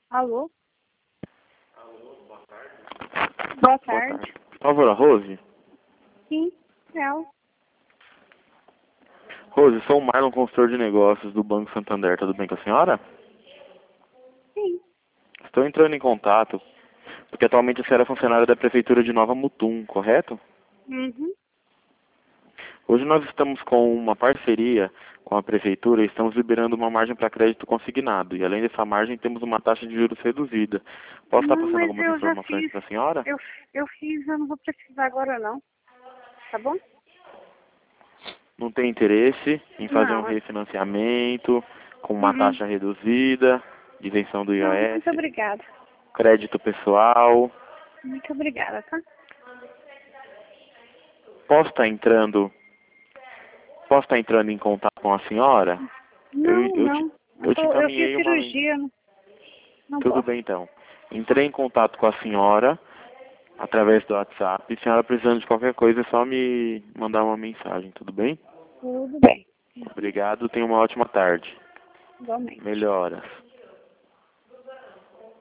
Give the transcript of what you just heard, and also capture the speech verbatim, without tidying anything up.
Alô? Boa Boa Boa tarde. tarde. Por favor, a Rose? Sim, é ela. Rose, sou o Marlon, consultor de negócios do Banco Santander. Tudo bem com a senhora? Sim. Estou entrando em contato porque atualmente a senhora é funcionária da Prefeitura de Nova Mutum, correto? Uhum. Hoje nós estamos com uma parceria com a Prefeitura e estamos liberando uma margem para crédito consignado. E além dessa margem temos uma taxa de juros reduzida. Posso estar Não, passando mas algumas eu já informações fiz. para a senhora? Eu, eu fiz, eu não vou precisar agora não. Tá bom? Não tem interesse em fazer um Não. é- refinanciamento com uma Uhum. taxa reduzida, isenção do Não, muito I O F, obrigada. crédito pessoal? Muito obrigada, tá? Posso estar entrando, posso estar entrando em contato com a senhora? Eu, Não, eu, te, não. Eu, eu te tô, eu fiz encaminhei uma... men- cirurgia, não, não Tudo posso. bem então. Entrei em contato com a senhora através do WhatsApp. Se a senhora precisando de qualquer coisa, é só me mandar uma mensagem, tudo bem? Tudo bem. Obrigado, tenha uma ótima tarde. Igualmente. Melhoras.